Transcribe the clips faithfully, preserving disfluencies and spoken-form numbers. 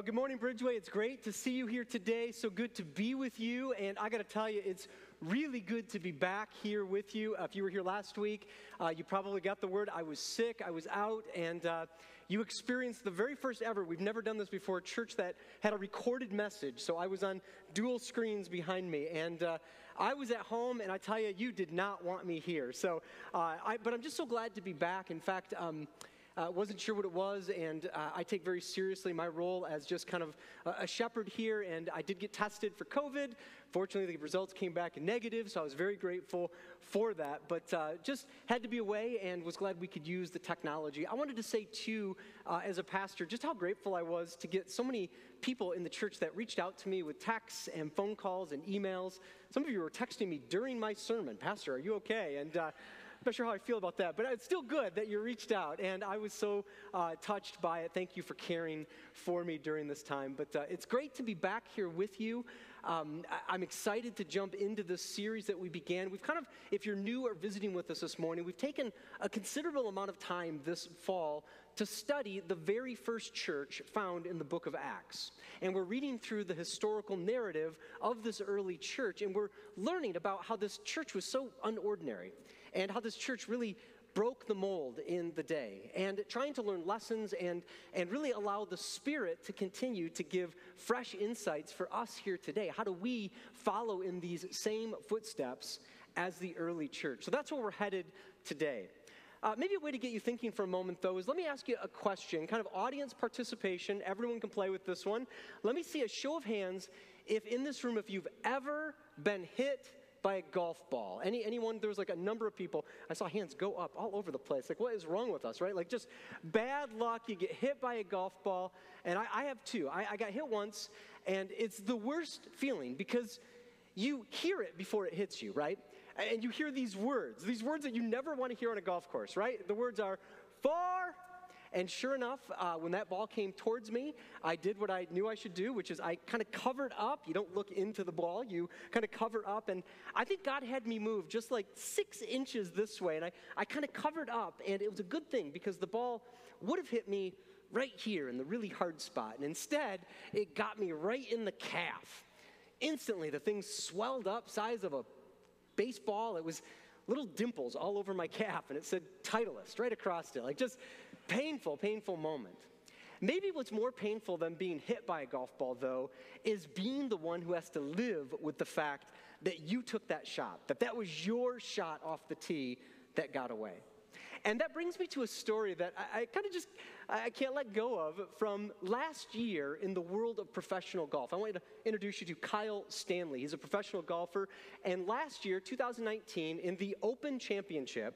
good morning, Bridgeway. It's great to see you here today. So good to be with you. And I got to tell you, it's really good to be back here with you. Uh, if you were here last week, uh, you probably got the word. I was sick. I was out. And uh, you experienced the very first ever, we've never done this before, church that had a recorded message. So I was on dual screens behind me. And uh, I was at home, and I tell you, you did not want me here. So, uh, I, but I'm just so glad to be back. In fact, um, Uh, wasn't sure what it was, and uh, I take very seriously my role as just kind of a, a shepherd here, and I did get tested for COVID. Fortunately, the results came back negative, so I was very grateful for that, but uh, just had to be away and was glad we could use the technology. I wanted to say, too, uh, as a pastor, just how grateful I was to get so many people in the church that reached out to me with texts and phone calls and emails. Some of you were texting me during my sermon, "Pastor, are you okay?" And uh, I'm not sure how I feel about that, but it's still good that you reached out, and I was so uh, touched by it. Thank you for caring for me during this time, but uh, it's great to be back here with you. Um, I- I'm excited to jump into this series that we began. We've kind of, if you're new or visiting with us this morning, we've taken a considerable amount of time this fall to study the very first church found in the book of Acts. And we're reading through the historical narrative of this early church, and we're learning about how this church was so unordinary and how this church really broke the mold in the day, and trying to learn lessons and, and really allow the Spirit to continue to give fresh insights for us here today. How do we follow in these same footsteps as the early church? So that's where we're headed today. Uh, maybe a way to get you thinking for a moment, though, is let me ask you a question, kind of audience participation. Everyone can play with this one. Let me see a show of hands if in this room, if you've ever been hit by a golf ball. Any anyone, there was like a number of people. I saw hands go up all over the place. Like, what is wrong with us, right? Like, just bad luck. You get hit by a golf ball. And I, I have two. I, I got hit once, and it's the worst feeling because you hear it before it hits you, right? And you hear these words, these words that you never want to hear on a golf course, right? The words are, "Four." And sure enough, uh, when that ball came towards me, I did what I knew I should do, which is I kind of covered up. You don't look into the ball. You kind of cover up. And I think God had me move just like six inches this way. And I, I kind of covered up. And it was a good thing because the ball would have hit me right here in the really hard spot. And instead, it got me right in the calf. Instantly, the thing swelled up, size of a baseball. It was little dimples all over my calf, and it said Titleist right across it. Like, just painful, painful moment. Maybe what's more painful than being hit by a golf ball, though, is being the one who has to live with the fact that you took that shot, that that was your shot off the tee that got away. And that brings me to a story that I, I kind of just, I can't let go of from last year in the world of professional golf. I want to introduce you to Kyle Stanley. He's a professional golfer. And last year, two thousand nineteen, in the Open Championship,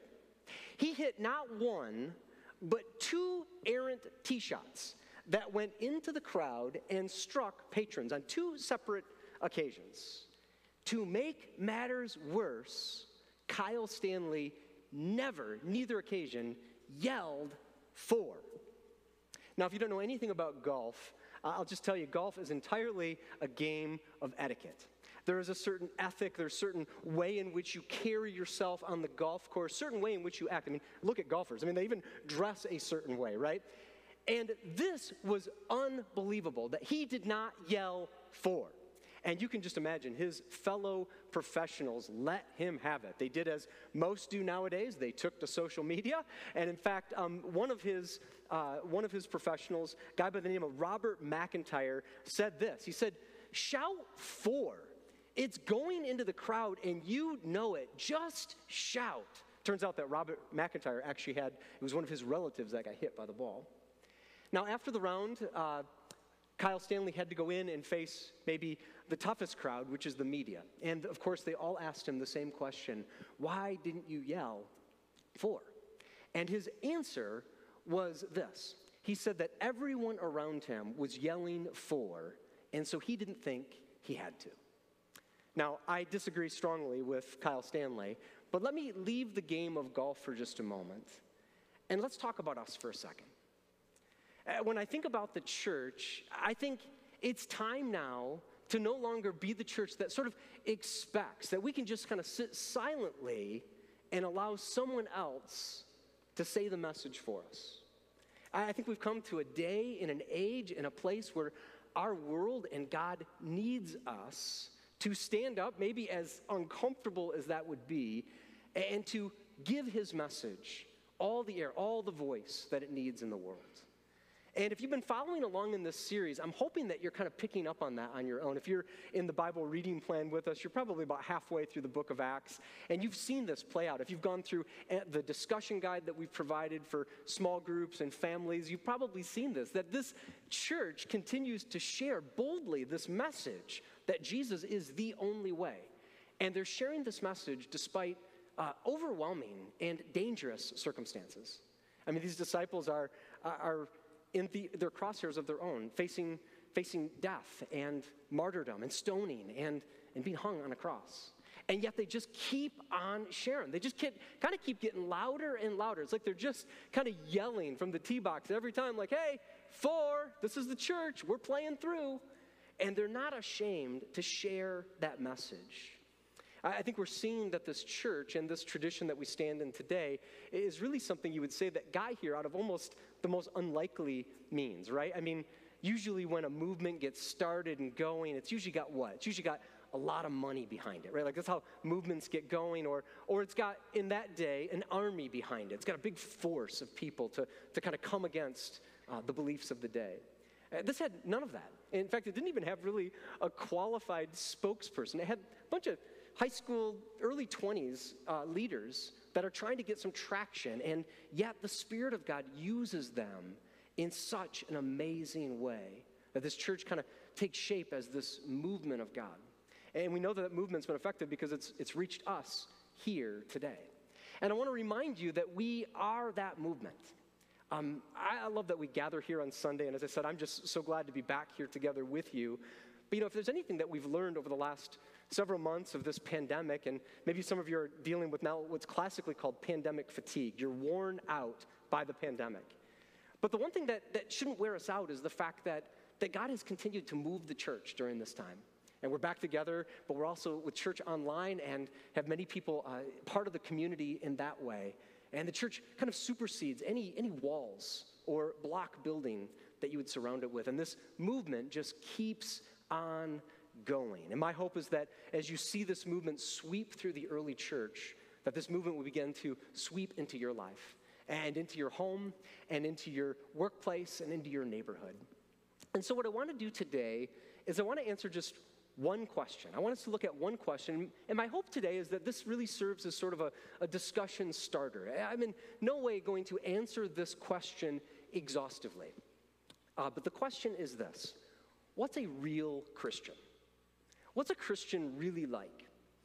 he hit not one, but two errant tee shots that went into the crowd and struck patrons on two separate occasions. To make matters worse, Kyle Stanley never, neither occasion, yelled "four." Now, if you don't know anything about golf, uh, I'll just tell you, golf is entirely a game of etiquette. There is a certain ethic, there's a certain way in which you carry yourself on the golf course, certain way in which you act. I mean, look at golfers. I mean, they even dress a certain way, right? And this was unbelievable that he did not yell "four." And you can just imagine his fellow professionals let him have it. They did as most do nowadays. They took to social media. And in fact, um, one of his uh, one of his professionals, a guy by the name of Robert McIntyre, said this. He said, "Shout four. It's going into the crowd and you know it. Just shout." Turns out that Robert McIntyre actually had, it was one of his relatives that got hit by the ball. Now, after the round, uh, Kyle Stanley had to go in and face maybe the toughest crowd, which is the media. And of course, they all asked him the same question: why didn't you yell "four"? And his answer was this. He said that everyone around him was yelling "four," and so he didn't think he had to. Now, I disagree strongly with Kyle Stanley, but let me leave the game of golf for just a moment, and let's talk about us for a second. When I think about the church, I think it's time now to no longer be the church that sort of expects that we can just kind of sit silently and allow someone else to say the message for us. I think we've come to a day in an age in a place where our world and God needs us to stand up, maybe as uncomfortable as that would be, and to give his message all the air, all the voice that it needs in the world. And if you've been following along in this series, I'm hoping that you're kind of picking up on that on your own. If you're in the Bible reading plan with us, you're probably about halfway through the book of Acts, and you've seen this play out. If you've gone through the discussion guide that we've provided for small groups and families, you've probably seen this, that this church continues to share boldly this message that Jesus is the only way. And they're sharing this message despite uh, overwhelming and dangerous circumstances. I mean, these disciples are are in the, their crosshairs of their own, facing, facing death and martyrdom and stoning and, and being hung on a cross. And yet they just keep on sharing. They just keep, kind of keep getting louder and louder. It's like they're just kind of yelling from the tee box every time, like, hey, four, this is the church, we're playing through. And they're not ashamed to share that message. I think we're seeing that this church and this tradition that we stand in today is really something you would say that got here out of almost the most unlikely means, right? I mean, usually when a movement gets started and going, it's usually got what? It's usually got a lot of money behind it, right? Like that's how movements get going, or or it's got, in that day, an army behind it. It's got a big force of people to, to kind of come against uh, the beliefs of the day. Uh, this had none of that. In fact, it didn't even have really a qualified spokesperson. It had a bunch of high school, early twenties uh, leaders that are trying to get some traction, and yet the Spirit of God uses them in such an amazing way that this church kind of takes shape as this movement of God. And we know that that movement's been effective because it's, it's reached us here today. And I want to remind you that we are that movement. Um, I, I love that we gather here on Sunday, and as I said, I'm just so glad to be back here together with you. But you know, if there's anything that we've learned over the last several months of this pandemic, and maybe some of you are dealing with now what's classically called pandemic fatigue. You're worn out by the pandemic. But the one thing that, that shouldn't wear us out is the fact that, that God has continued to move the church during this time. And we're back together, but we're also with church online and have many people uh, part of the community in that way. And the church kind of supersedes any, any walls or block building that you would surround it with. And this movement just keeps on going. And my hope is that as you see this movement sweep through the early church, that this movement will begin to sweep into your life and into your home and into your workplace and into your neighborhood. And so what I want to do today is I want to answer just one question. I want us to look at one question. And my hope today is that this really serves as sort of a, a discussion starter. I'm in no way going to answer this question exhaustively. Uh, but the question is this: what's a real Christian? What's a Christian really like?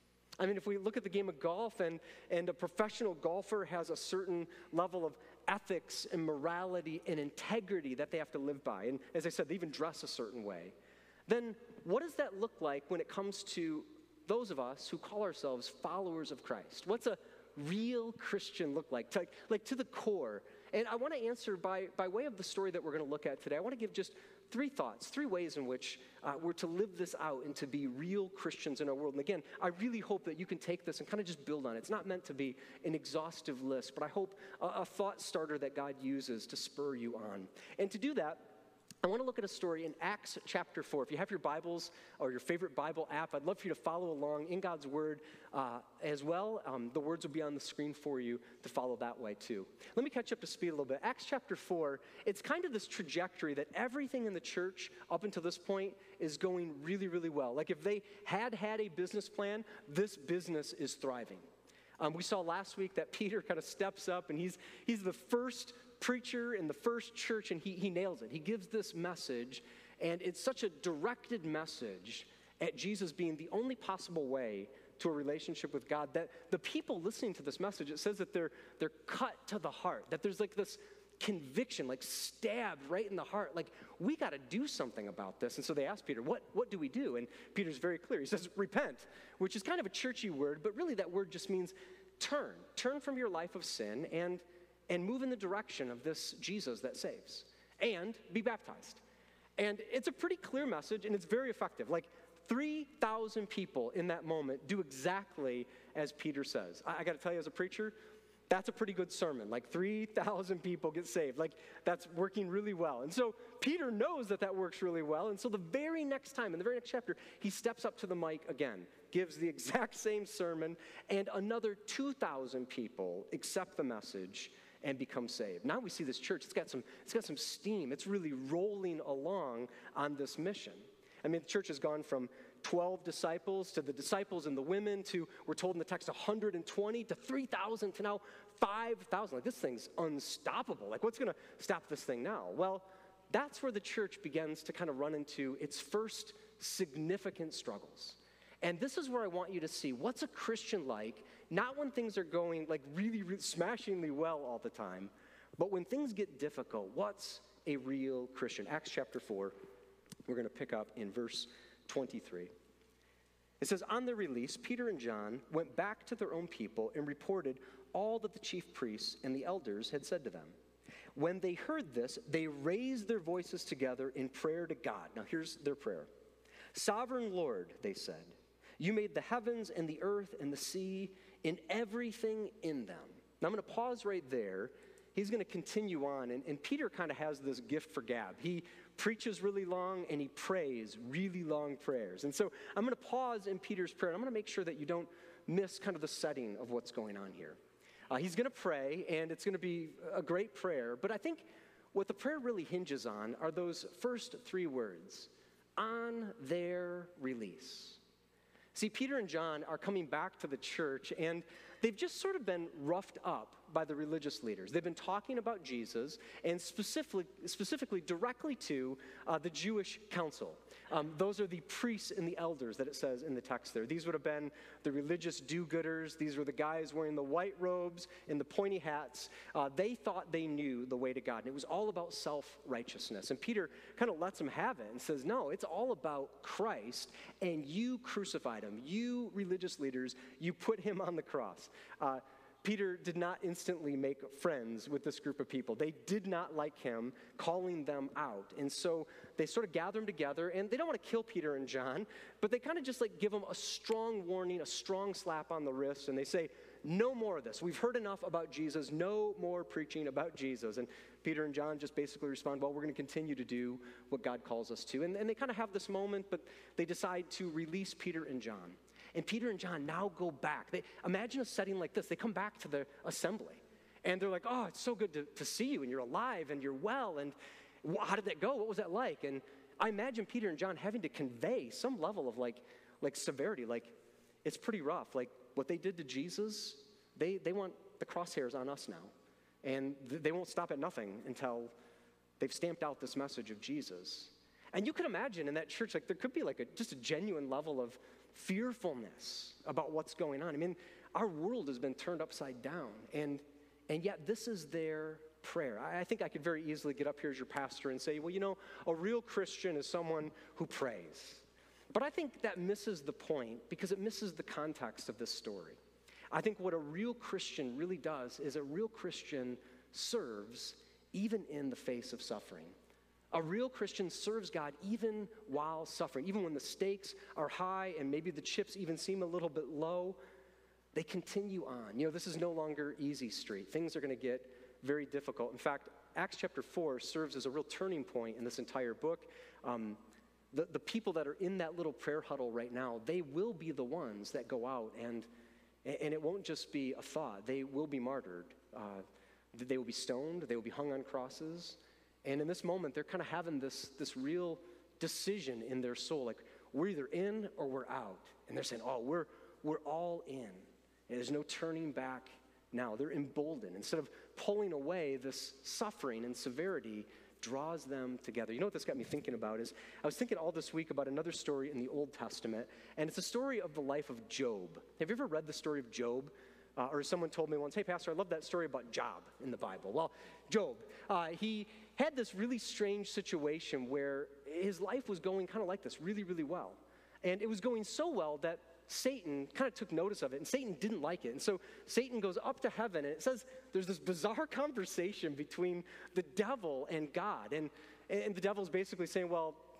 I mean, if we look at the game of golf, and, and a professional golfer has a certain level of ethics and morality and integrity that they have to live by, and as I said, they even dress a certain way, then what does that look like when it comes to those of us who call ourselves followers of Christ? What's a real Christian look like? To, like to the core. And I want to answer by, by way of the story that we're going to look at today. I want to give just three thoughts, three ways in which uh, we're to live this out and to be real Christians in our world. And again, I really hope that you can take this and kind of just build on it. It's not meant to be an exhaustive list, but I hope a, a thought starter that God uses to spur you on. And to do that, I want to look at a story in Acts chapter four. If you have your Bibles or your favorite Bible app, I'd love for you to follow along in God's Word uh, as well. Um, the words will be on the screen for you to follow that way too. Let me catch up to speed a little bit. Acts chapter four, it's kind of this trajectory that everything in the church up until this point is going really, really well. Like if they had had a business plan, this business is thriving. Um, we saw last week that Peter kind of steps up, and he's he's the first preacher in the first church, and he, he nails it. He gives this message, and it's such a directed message at Jesus being the only possible way to a relationship with God that the people listening to this message, it says that they're they're cut to the heart, that there's like this conviction, like stabbed right in the heart, like we got to do something about this. And so they ask Peter, what, what do we do? And Peter's very clear. He says, repent, which is kind of a churchy word, but really that word just means turn. Turn from your life of sin and and move in the direction of this Jesus that saves, and be baptized. And it's a pretty clear message, and it's very effective. Like three thousand people in that moment do exactly as Peter says. I, I got to tell you, as a preacher, That's a pretty good sermon. Like three thousand people get saved. Like that's working really well. And so Peter knows that that works really well. And so the very next time, in the very next chapter, he steps up to the mic again, gives the exact same sermon, and another two thousand people accept the message and become saved. Now we see this church, it's got some, it's got some steam. It's really rolling along on this mission. I mean, the church has gone from twelve disciples to the disciples and the women to, we're told in the text, one hundred twenty to three thousand to now five thousand. Like, this thing's unstoppable. Like, what's going to stop this thing now? Well, that's where the church begins to kind of run into its first significant struggles. And this is where I want you to see what's a Christian like, not when things are going like really, really smashingly well all the time, but when things get difficult, what's a real Christian? Acts chapter four, we're going to pick up in verse twenty-three. It says, on their release, Peter and John went back to their own people and reported all that the chief priests and the elders had said to them. When they heard this, they raised their voices together in prayer to God. Now here's their prayer. Sovereign Lord, they said, you made the heavens and the earth and the sea and everything in them. Now I'm going to pause right there. He's going to continue on, and, and Peter kind of has this gift for gab. He preaches really long, and he prays really long prayers. And so I'm going to pause in Peter's prayer, and I'm going to make sure that you don't miss kind of the setting of what's going on here. Uh, he's going to pray, and it's going to be a great prayer, but I think what the prayer really hinges on are those first three words, on their release. See, Peter and John are coming back to the church, and they've just sort of been roughed up by the religious leaders. They've been talking about Jesus, and specifically, specifically directly to uh, the Jewish council. Um, those are the priests and the elders that it says in the text there. These would have been the religious do-gooders. These were the guys wearing the white robes and the pointy hats. Uh, they thought they knew the way to God, and it was all about self-righteousness. And Peter kind of lets them have it and says, no, it's all about Christ, and you crucified him. You religious leaders, you put him on the cross. Uh, Peter did not instantly make friends with this group of people. They did not like him calling them out. And so they sort of gather them together, and they don't want to kill Peter and John, but they kind of just like give them a strong warning, a strong slap on the wrist, and they say, no more of this. We've heard enough about Jesus. No more preaching about Jesus. And Peter and John just basically respond, well, we're going to continue to do what God calls us to. And, and they kind of have this moment, but they decide to release Peter and John. And Peter and John now go back. They, imagine a setting like this. They come back to the assembly, and they're like, oh, it's so good to, to see you, and you're alive, and you're well, and how did that go? What was that like? And I imagine Peter and John having to convey some level of like, like severity, like it's pretty rough. Like what they did to Jesus, they, they want the crosshairs on us now, and th- they won't stop at nothing until they've stamped out this message of Jesus. And you can imagine in that church, like there could be like a, just a genuine level of fearfulness about what's going on. I mean, our world has been turned upside down, and and yet this is their prayer. I, I think I could very easily get up here as your pastor and say, well, you know, a real Christian is someone who prays. But I think that misses the point because it misses the context of this story. I think what a real Christian really does is a real Christian serves even in the face of suffering. A real Christian serves God even while suffering. Even when the stakes are high and maybe the chips even seem a little bit low, they continue on. You know, this is no longer easy street. Things are going to get very difficult. In fact, Acts chapter four serves as a real turning point in this entire book. Um, the, the people that are in that little prayer huddle right now, they will be the ones that go out, and, and it won't just be a thought. They will be martyred. Uh, they will be stoned. They will be hung on crosses. And in this moment, they're kind of having this, this real decision in their soul. Like, we're either in or we're out. And they're saying, oh, we're, we're all in. And there's no turning back now. They're emboldened. Instead of pulling away, this suffering and severity draws them together. You know what this got me thinking about is, I was thinking all this week about another story in the Old Testament, and it's a story of the life of Job. Have you ever read the story of Job? Uh, or someone told me once, hey, Pastor, I love that story about Job in the Bible. Well, Job, uh, he had this really strange situation where his life was going kind of like this, really, really well. And it was going so well that Satan kind of took notice of it, and Satan didn't like it. And so Satan goes up to heaven, and it says there's this bizarre conversation between the devil and God. And, and the devil's basically saying, well,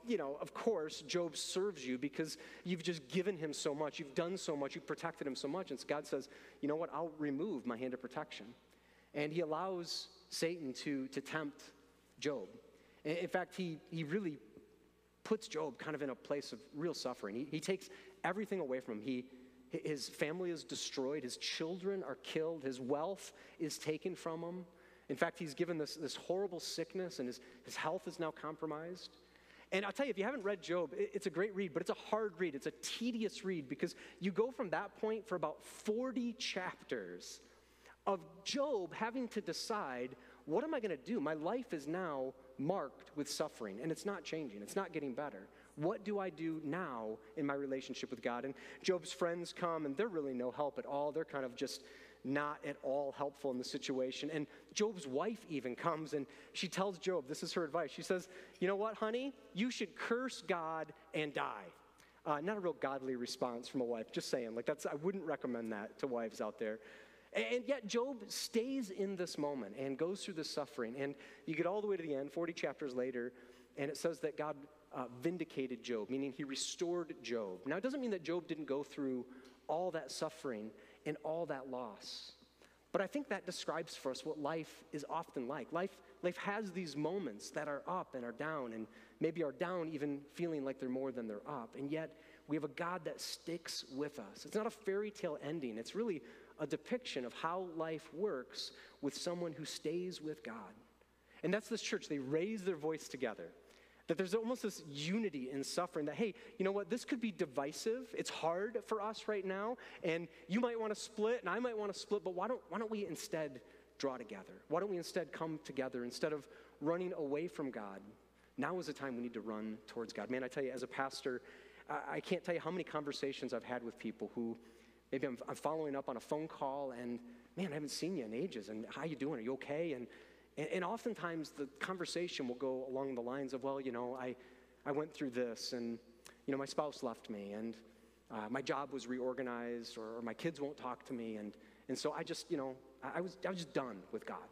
you know, of course, Job serves you because you've just given him so much. You've done so much. You've protected him so much. And so God says, you know what? I'll remove my hand of protection. And he allows Satan to, to tempt Job. In fact, he, he really puts Job kind of in a place of real suffering. He, he takes everything away from him. He, his family is destroyed. His children are killed. His wealth is taken from him. In fact, he's given this, this horrible sickness, and his, his health is now compromised. And I'll tell you, if you haven't read Job, it, it's a great read, but it's a hard read. It's a tedious read because you go from that point for about forty chapters of Job having to decide, what am I going to do? My life is now marked with suffering, and it's not changing. It's not getting better. What do I do now in my relationship with God? And Job's friends come, and they're really no help at all. They're kind of just not at all helpful in the situation. And Job's wife even comes, and she tells Job, this is her advice. She says, you know what, honey? You should curse God and die. Uh, not a real godly response from a wife, just saying. Like that's, I wouldn't recommend that to wives out there. And yet Job stays in this moment and goes through this suffering. And you get all the way to the end, forty chapters later, and it says that God uh, vindicated Job, meaning he restored Job. Now, it doesn't mean that Job didn't go through all that suffering and all that loss. But I think that describes for us what life is often like. Life, life has these moments that are up and are down, and maybe are down even feeling like they're more than they're up. And yet we have a God that sticks with us. It's not a fairy tale ending. It's really a depiction of how life works with someone who stays with God. And that's this church. They raise their voice together. That there's almost this unity in suffering that, hey, you know what, this could be divisive. It's hard for us right now, and you might want to split, and I might want to split, but why don't, why don't we instead draw together? Why don't we instead come together instead of running away from God? Now is the time we need to run towards God. Man, I tell you, as a pastor, I, I can't tell you how many conversations I've had with people who maybe I'm, I'm following up on a phone call, and man, I haven't seen you in ages, and how you doing? Are you okay? And And, and oftentimes the conversation will go along the lines of, well, you know, I, I went through this, and, you know, my spouse left me, and uh, my job was reorganized, or, or my kids won't talk to me, and, and so I just, you know, I, I was I was just done with God.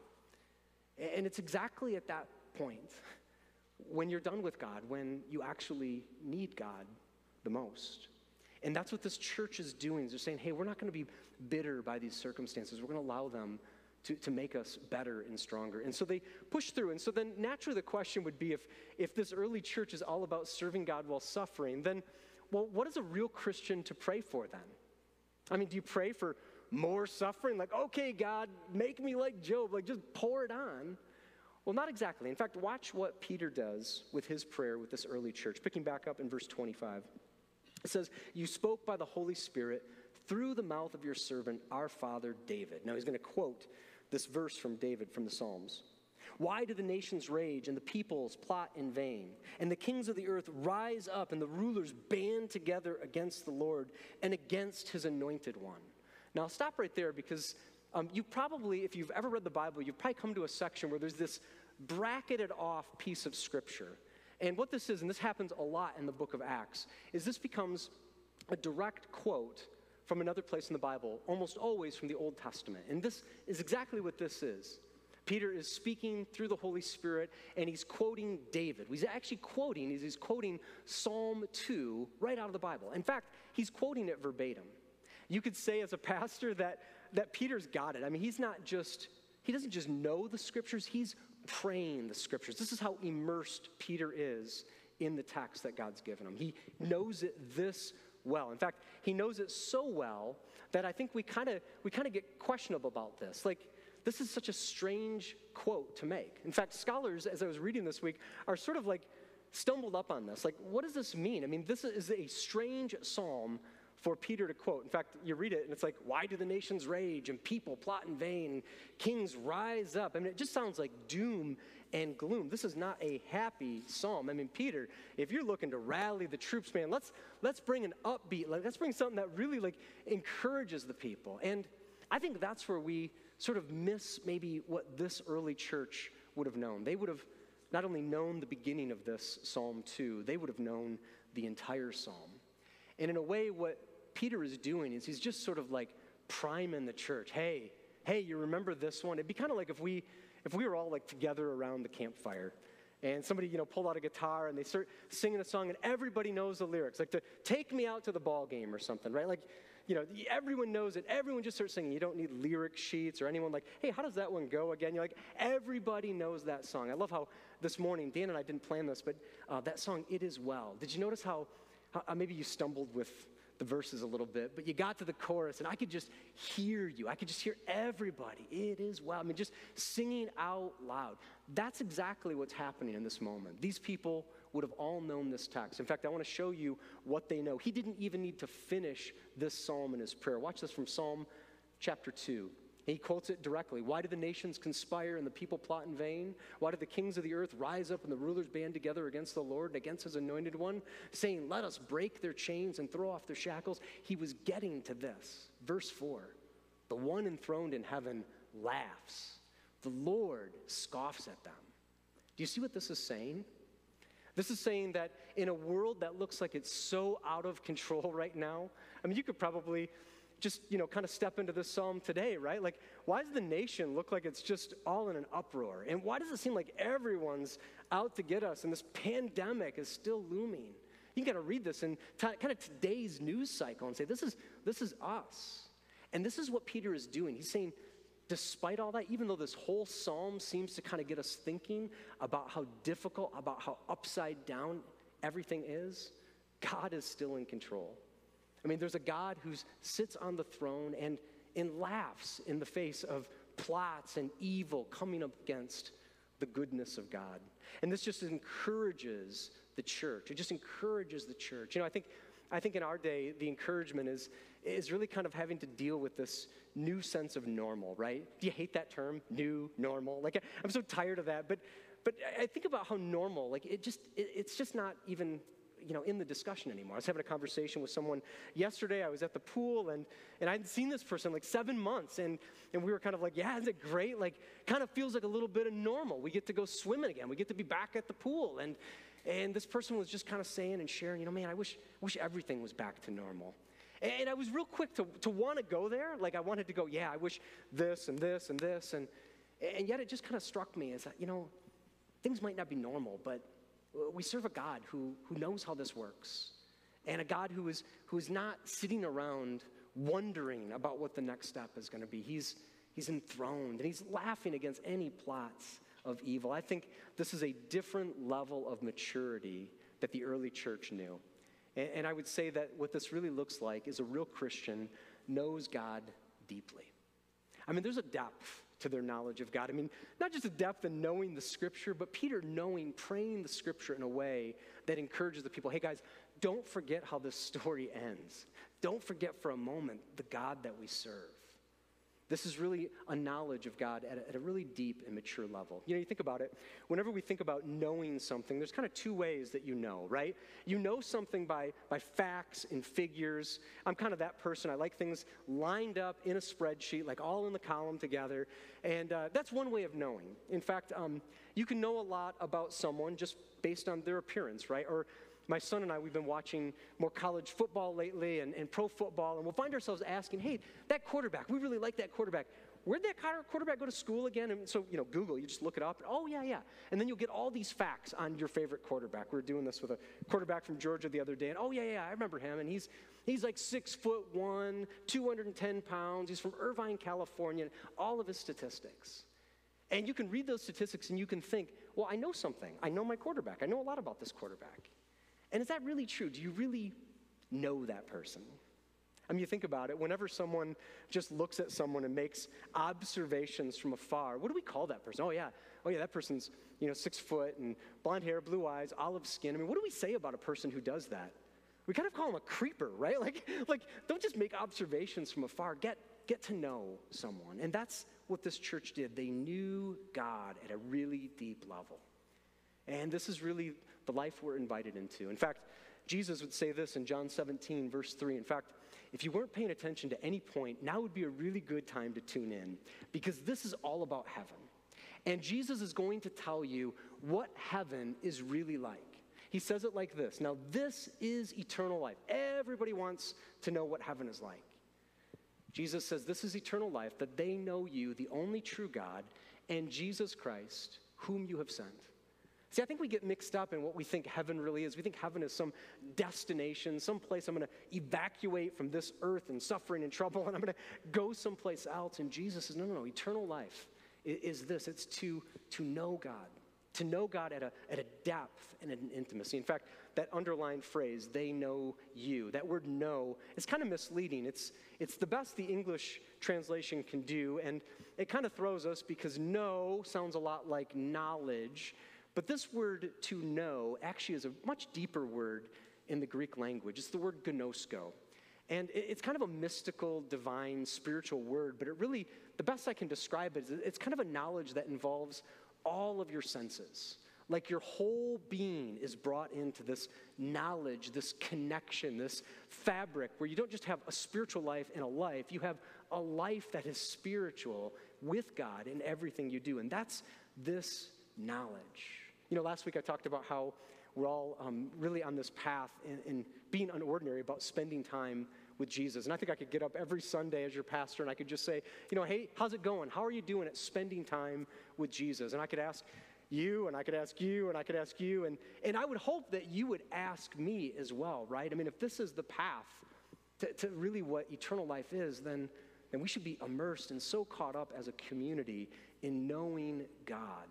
And it's exactly at that point, when you're done with God, when you actually need God the most. And that's what this church is doing. Is they're saying, hey, we're not going to be bitter by these circumstances. We're going to allow them To, to make us better and stronger. And so they push through. And so then naturally the question would be, if, if this early church is all about serving God while suffering, then, well, what is a real Christian to pray for then? I mean, do you pray for more suffering? Like, okay, God, make me like Job, like just pour it on. Well, not exactly. In fact, watch what Peter does with his prayer with this early church. Picking back up in verse twenty-five. It says, you spoke by the Holy Spirit through the mouth of your servant, our father David. Now he's going to quote this verse from David from the Psalms. Why do the nations rage and the peoples plot in vain? And the kings of the earth rise up and the rulers band together against the Lord and against his anointed one. Now I'll stop right there because um, you probably, if you've ever read the Bible, you've probably come to a section where there's this bracketed off piece of scripture. And what this is, and this happens a lot in the book of Acts, is this becomes a direct quote from another place in the Bible, almost always from the Old Testament. And this is exactly what this is. Peter is speaking through the Holy Spirit, and he's quoting David. He's actually quoting, he's, he's quoting Psalm two right out of the Bible. In fact, he's quoting it verbatim. You could say as a pastor that, that Peter's got it. I mean, he's not just, he doesn't just know the scriptures, he's praying the scriptures. This is how immersed Peter is in the text that God's given him. He knows it this well. In fact, he knows it so well that I think we kind of we kind of get questionable about this. Like, this is such a strange quote to make. In fact, scholars, as I was reading this week, are sort of like stumbled up on this. Like, what does this mean? I mean, this is a strange psalm for Peter to quote. In fact, you read it and it's like, why do the nations rage and people plot in vain? Kings rise up. I mean, it just sounds like doom and gloom. This is not a happy psalm. I mean, Peter, if you're looking to rally the troops, man, let's let's bring an upbeat, like, let's bring something that really like encourages the people. And I think that's where we sort of miss maybe what this early church would have known. They would have not only known the beginning of this Psalm two, they would have known the entire psalm. And in a way, what Peter is doing is he's just sort of like priming the church. Hey, hey, you remember this one? It'd be kind of like if we if we were all like together around the campfire, and somebody, you know, pulled out a guitar and they start singing a song and everybody knows the lyrics, like to take me out to the ball game or something, right? Like, you know, everyone knows it. Everyone just starts singing. You don't need lyric sheets or anyone like, hey, how does that one go again? You're like, everybody knows that song. I love how this morning, Dan and I didn't plan this, but uh, that song, It Is Well. Did you notice how, how uh, maybe you stumbled with the verses a little bit, but you got to the chorus and I could just hear you. I could just hear everybody. It is well. I mean, just singing out loud. That's exactly what's happening in this moment. These people would have all known this text. In fact, I want to show you what they know. He didn't even need to finish this psalm in his prayer. Watch this from Psalm chapter two. He quotes it directly. Why do the nations conspire and the people plot in vain? Why do the kings of the earth rise up and the rulers band together against the Lord and against his anointed one, saying, let us break their chains and throw off their shackles? He was getting to this. Verse four, the one enthroned in heaven laughs. The Lord scoffs at them. Do you see what this is saying? This is saying that in a world that looks like it's so out of control right now, I mean, you could probably just, you know, kind of step into this psalm today, right? Like, why does the nation look like it's just all in an uproar? And why does it seem like everyone's out to get us and this pandemic is still looming? You got to read this in t- kind of today's news cycle and say, this is, this is us. And this is what Peter is doing. He's saying, despite all that, even though this whole psalm seems to kind of get us thinking about how difficult, about how upside down everything is, God is still in control. I mean, there's a God who sits on the throne and, and laughs in the face of plots and evil coming up against the goodness of God. And this just encourages the church. It just encourages the church. You know, I think I think in our day, the encouragement is, is really kind of having to deal with this new sense of normal, right? Do you hate that term, new, normal? Like, I'm so tired of that. But but I think about how normal, like, it just, it, it's just not even, you know, in the discussion anymore. I was having a conversation with someone yesterday. I was at the pool, and and I hadn't seen this person like seven months, and and we were kind of like, yeah, isn't it great? Like, kind of feels like a little bit of normal. We get to go swimming again. We get to be back at the pool, and and this person was just kind of saying and sharing, you know, man, I wish wish everything was back to normal. And I was real quick to to want to go there. Like, I wanted to go, yeah, I wish this and this and this, and and yet it just kind of struck me as, you know, things might not be normal, but we serve a God who, who knows how this works, and a God who is, who is not sitting around wondering about what the next step is going to be. He's, he's enthroned, and he's laughing against any plots of evil. I think this is a different level of maturity that the early church knew. And, and I would say that what this really looks like is a real Christian knows God deeply. I mean, there's a depth to their knowledge of God. I mean, not just a depth in knowing the scripture, but Peter knowing, praying the scripture in a way that encourages the people, hey guys, don't forget how this story ends. Don't forget for a moment the God that we serve. This is really a knowledge of God at a, at a really deep and mature level. You know, you think about it, whenever we think about knowing something, there's kind of two ways that you know, right? You know something by, by facts and figures. I'm kind of that person. I like things lined up in a spreadsheet, like all in the column together. And uh, that's one way of knowing. In fact, um, you can know a lot about someone just based on their appearance, right? Or my son and I, we've been watching more college football lately and, and pro football, and we'll find ourselves asking, hey, that quarterback, we really like that quarterback. Where'd that quarterback go to school again? And so, you know, Google, you just look it up. And, oh, yeah, yeah. And then you'll get all these facts on your favorite quarterback. We were doing this with a quarterback from Georgia the other day. And, oh, yeah, yeah, I remember him. And he's he's like six foot one, two hundred ten pounds. He's from Irvine, California. All of his statistics. And you can read those statistics and you can think, well, I know something. I know my quarterback. I know a lot about this quarterback. And is that really true? Do you really know that person? I mean, you think about it, whenever someone just looks at someone and makes observations from afar, what do we call that person? Oh, yeah. Oh, yeah, that person's, you know, six foot and blonde hair, blue eyes, olive skin. I mean, what do we say about a person who does that? We kind of call him a creeper, right? Like, like don't just make observations from afar. Get, get to know someone. And that's what this church did. They knew God at a really deep level. And this is really the life we're invited into. In fact, Jesus would say this in John seventeen, verse three. In fact, if you weren't paying attention to any point, now would be a really good time to tune in, because this is all about heaven. And Jesus is going to tell you what heaven is really like. He says it like this. Now, this is eternal life. Everybody wants to know what heaven is like. Jesus says this is eternal life, that they know you, the only true God, and Jesus Christ, whom you have sent. See, I think we get mixed up in what we think heaven really is. We think heaven is some destination, some place I'm going to evacuate from this earth and suffering and trouble, and I'm going to go someplace else. And Jesus says, no, no, no, eternal life is, is this. It's to, to know God, to know God at a, at a depth and an intimacy. In fact, that underlined phrase, they know you, that word know, is kind of misleading. It's, it's the best the English translation can do, and it kind of throws us because know sounds a lot like knowledge. But this word to know actually is a much deeper word in the Greek language. It's the word gnosko. And it's kind of a mystical, divine, spiritual word, but it really, the best I can describe it is it's kind of a knowledge that involves all of your senses. Like your whole being is brought into this knowledge, this connection, this fabric where you don't just have a spiritual life and a life, you have a life that is spiritual with God in everything you do. And that's this knowledge. You know, last week I talked about how we're all um, really on this path in, in being unordinary about spending time with Jesus. And I think I could get up every Sunday as your pastor and I could just say, you know, hey, how's it going? How are you doing at spending time with Jesus? And I could ask you, and I could ask you, and I could ask you, and, and I would hope that you would ask me as well, right? I mean, if this is the path to, to really what eternal life is, then, then we should be immersed and so caught up as a community in knowing God.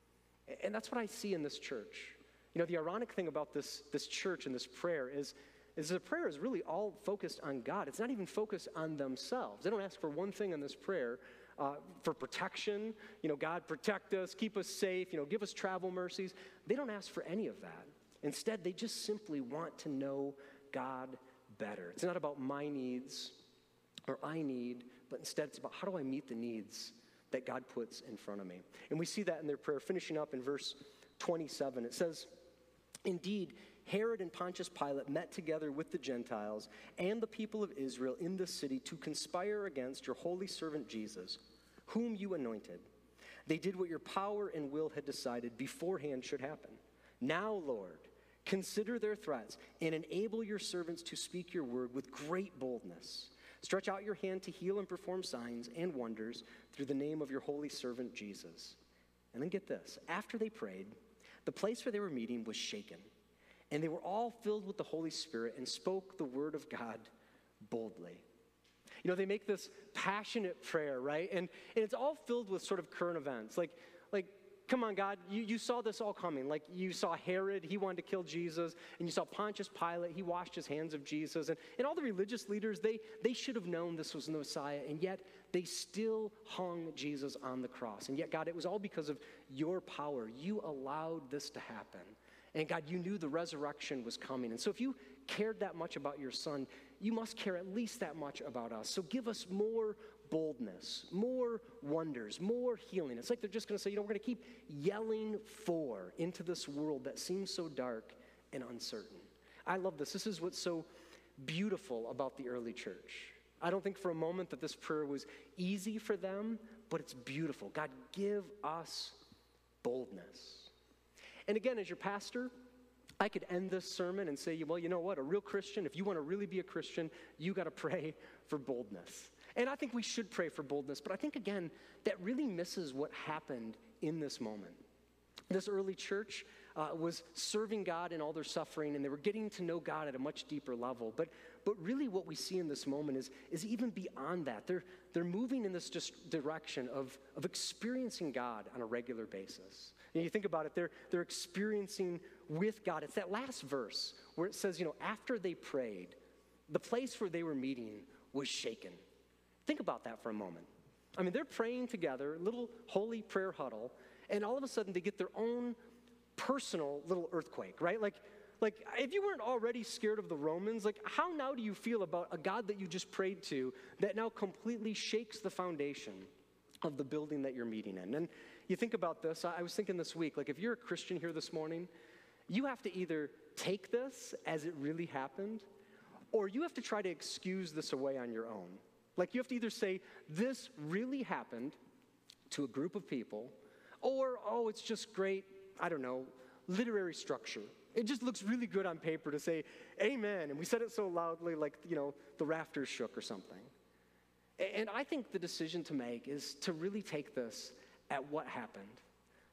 And that's what I see in this church. You know, the ironic thing about this, this church and this prayer is, is the prayer is really all focused on God. It's not even focused on themselves. They don't ask for one thing in this prayer, uh, for protection. You know, God, protect us, keep us safe, you know, give us travel mercies. They don't ask for any of that. Instead, they just simply want to know God better. It's not about my needs or I need, but instead it's about how do I meet the needs that God puts in front of me. And we see that in their prayer, finishing up in verse twenty-seven. It says, indeed, Herod and Pontius Pilate met together with the Gentiles and the people of Israel in the city to conspire against your holy servant Jesus, whom you anointed. They did what your power and will had decided beforehand should happen. Now, Lord, consider their threats and enable your servants to speak your word with great boldness. Stretch out your hand to heal and perform signs and wonders through the name of your holy servant Jesus. And then get this. After they prayed, the place where they were meeting was shaken, and they were all filled with the Holy Spirit and spoke the word of God boldly. You know, they make this passionate prayer, right? And, and it's all filled with sort of current events. Like, like come on, God, you, you saw this all coming. Like you saw Herod, he wanted to kill Jesus. And you saw Pontius Pilate, he washed his hands of Jesus. And, and all the religious leaders, they, they should have known this was the Messiah. And yet they still hung Jesus on the cross. And yet, God, it was all because of your power. You allowed this to happen. And God, you knew the resurrection was coming. And so if you cared that much about your son, you must care at least that much about us. So give us more boldness, more wonders, more healing. It's like they're just going to say, you know, we're going to keep yelling for into this world that seems so dark and uncertain. I love this. This is what's so beautiful about the early church. I don't think for a moment that this prayer was easy for them, but it's beautiful. God, give us boldness. And again, as your pastor, I could end this sermon and say, well, you know what? A real Christian, if you want to really be a Christian, you got to pray for boldness. And I think we should pray for boldness, but I think, again, that really misses what happened in this moment. This early church uh, was serving God in all their suffering, and they were getting to know God at a much deeper level. But but really what we see in this moment is, is even beyond that. They're, they're moving in this just direction of, of experiencing God on a regular basis. And you think about it, they're, they're experiencing with God. It's that last verse where it says, you know, after they prayed, the place where they were meeting was shaken. Think about that for a moment. I mean, they're praying together, little holy prayer huddle, and all of a sudden they get their own personal little earthquake, right? Like, like if you weren't already scared of the Romans, like how now do you feel about a God that you just prayed to that now completely shakes the foundation of the building that you're meeting in? And you think about this, I was thinking this week, like if you're a Christian here this morning, you have to either take this as it really happened, or you have to try to excuse this away on your own. Like you have to either say, this really happened to a group of people, or, oh, it's just great, I don't know, literary structure. It just looks really good on paper to say, amen, and we said it so loudly like, you know, the rafters shook or something. And I think the decision to make is to really take this at what happened.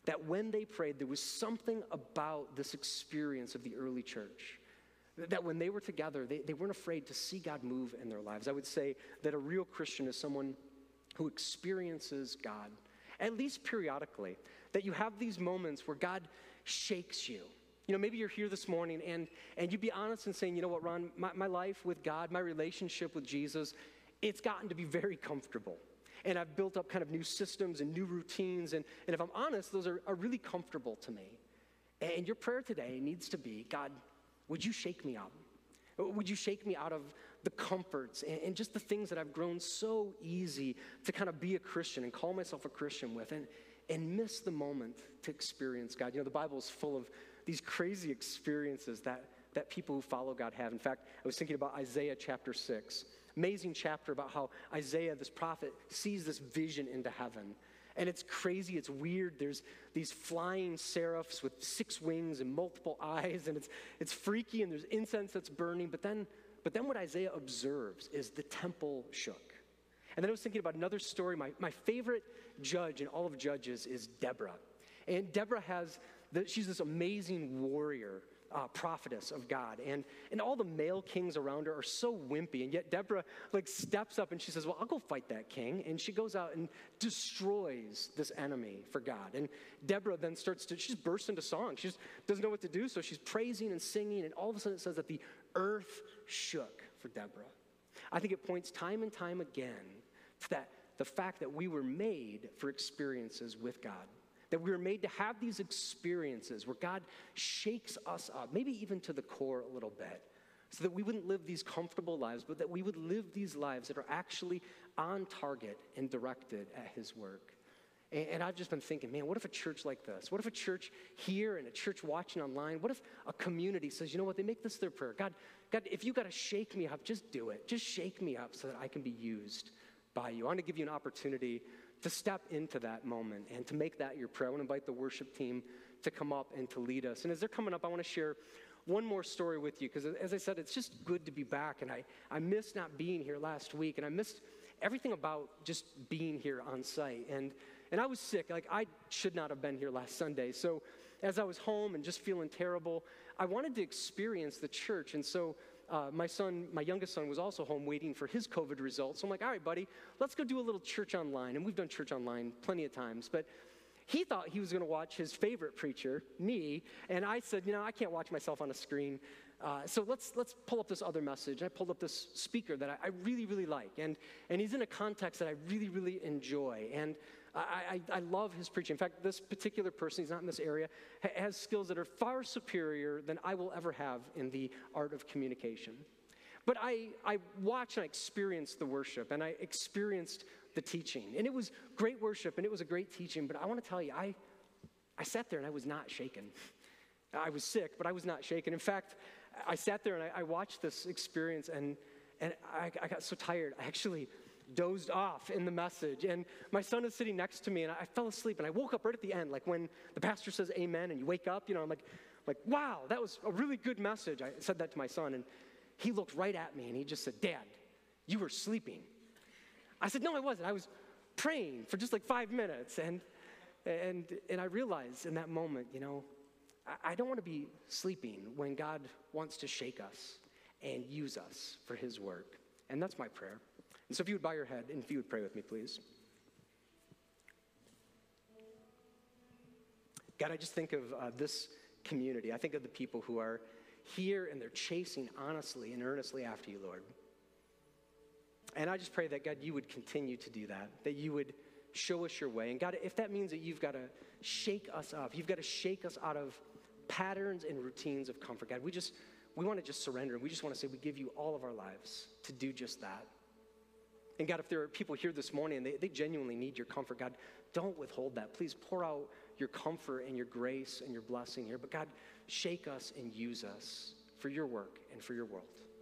that when they prayed, there was something about this experience of the early church, that when they were together, they, they weren't afraid to see God move in their lives. I would say that a real Christian is someone who experiences God, at least periodically, that you have these moments where God shakes you. You know, maybe you're here this morning and, and you'd be honest in saying, you know what, Ron, my, my life with God, my relationship with Jesus, it's gotten to be very comfortable. And I've built up kind of new systems and new routines. And, and if I'm honest, those are, are really comfortable to me. And your prayer today needs to be, God, would you shake me up? Would you shake me out of the comforts and, and just the things that I've grown so easy to kind of be a Christian and call myself a Christian with and, and miss the moment to experience God? You know, the Bible is full of these crazy experiences that, that people who follow God have. In fact, I was thinking about Isaiah chapter six. Amazing chapter about how Isaiah, this prophet, sees this vision into heaven. And it's crazy, it's weird. There's these flying seraphs with six wings and multiple eyes, and it's it's freaky, and there's incense that's burning. But then, but then what Isaiah observes is the temple shook. And then I was thinking about another story. My, my favorite judge in all of Judges is Deborah. And Deborah has, the, she's this amazing warrior, Uh, prophetess of God, and and all the male kings around her are so wimpy, and yet Deborah like steps up and she says, well, I'll go fight that king, and she goes out and destroys this enemy for God. And Deborah then starts to, she just bursts into song. She just doesn't know what to do, so she's praising and singing, and all of a sudden it says that the earth shook for Deborah. I think it points time and time again to that, the fact that we were made for experiences with God. That we were made to have these experiences where God shakes us up, maybe even to the core a little bit, so that we wouldn't live these comfortable lives, but that we would live these lives that are actually on target and directed at his work. And, and I've just been thinking, man, what if a church like this, what if a church here and a church watching online, what if a community says, you know what, they make this their prayer. God, God, if you got to shake me up, just do it. Just shake me up so that I can be used by you. I want to give you an opportunity to step into that moment and to make that your prayer. I want to invite the worship team to come up and to lead us. And as they're coming up, I want to share one more story with you, because as I said, it's just good to be back, and I, I missed not being here last week, and I missed everything about just being here on site. And, and I was sick. Like, I should not have been here last Sunday. So as I was home and just feeling terrible, I wanted to experience the church. And so Uh, my son, my youngest son, was also home waiting for his COVID results. So I'm like, all right, buddy, let's go do a little church online. And we've done church online plenty of times. But he thought he was going to watch his favorite preacher, me. And I said, you know, I can't watch myself on a screen. Uh, so let's let's pull up this other message. And I pulled up this speaker that I, I really, really like. And, and he's in a context that I really, really enjoy. And I, I, I love his preaching. In fact, this particular person, he's not in this area, ha- has skills that are far superior than I will ever have in the art of communication. But I, I watched and I experienced the worship, and I experienced the teaching. And it was great worship, and it was a great teaching. But I want to tell you, I, I sat there and I was not shaken. I was sick, but I was not shaken. In fact, I sat there and I, I watched this experience, and, and I, I got so tired. I actually dozed off in the message, and my son is sitting next to me, and I fell asleep, and I woke up right at the end, like when the pastor says amen and you wake up, you know, I'm like, like, wow, that was a really good message. I said that to my son, and he looked right at me, and he just said, Dad, you were sleeping. I said, no, I wasn't. I was praying for just like five minutes, and and and I realized in that moment, you know, I, I don't want to be sleeping when God wants to shake us and use us for his work, and that's my prayer. And so if you would bow your head and if you would pray with me, please. God, I just think of uh, this community. I think of the people who are here and they're chasing honestly and earnestly after you, Lord. And I just pray that, God, you would continue to do that, that you would show us your way. And God, if that means that you've got to shake us up, you've got to shake us out of patterns and routines of comfort, God, we just, we want to just surrender. We just want to say we give you all of our lives to do just that. And God, if there are people here this morning and they, they genuinely need your comfort, God, don't withhold that. Please pour out your comfort and your grace and your blessing here. But God, shake us and use us for your work and for your world.